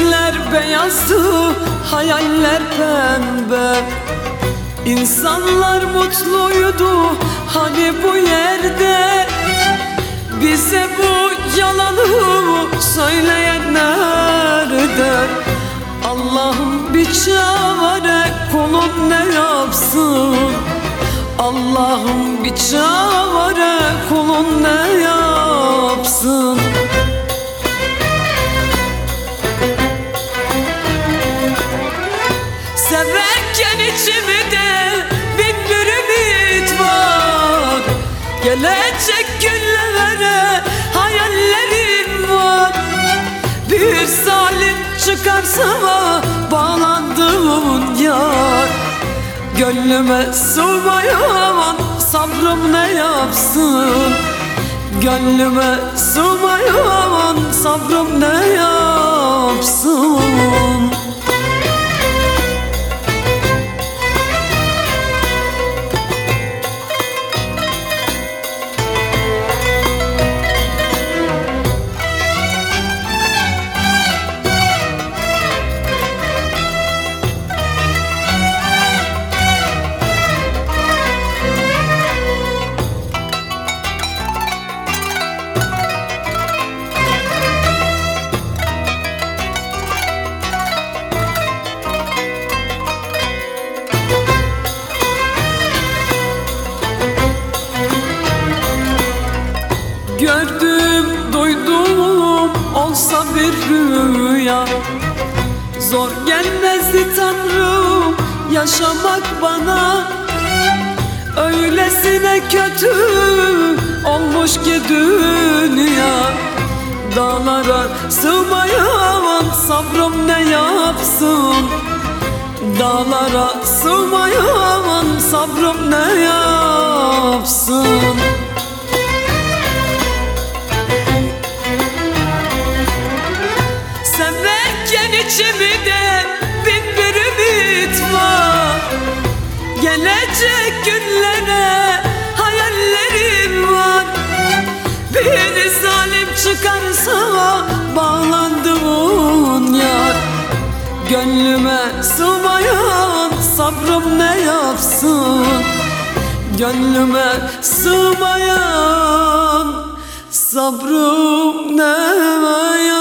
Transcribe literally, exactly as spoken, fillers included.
Gözler beyazdı, hayaller pembe. İnsanlar mutluydu hani bu yerde. Bize bu yalanı söyleyen nerede? Allah'ım bir çare, kulun ne yapsın? Allah'ım bir çare, kulun ne yapsın? Severken içimde bin bir ümit var. Gelecek günlere hayallerim var. Bir zalim çıkarsa bağlandığın yar, gönlüme sığmayan sabrım ne yapsın? Gönlüme sığmayan sabrım ne yapsın? Gördüm, duydum olsa bir rüya, zor gelmezdi Tanrım yaşamak bana. Öylesine kötü olmuş ki dünya, dağlara sığmayan sabrım ne yapsın? Dağlara sığmayan sabrım ne yapsın? Severken içimde bin bir ümit var. Gelecek günlere hayallerim var. Bir zalim çıkarsa bağlandığın yar, gönlüme sığmayan sabrım ne yapsın? Gönlüme sığmayan sabrım ne yapsın?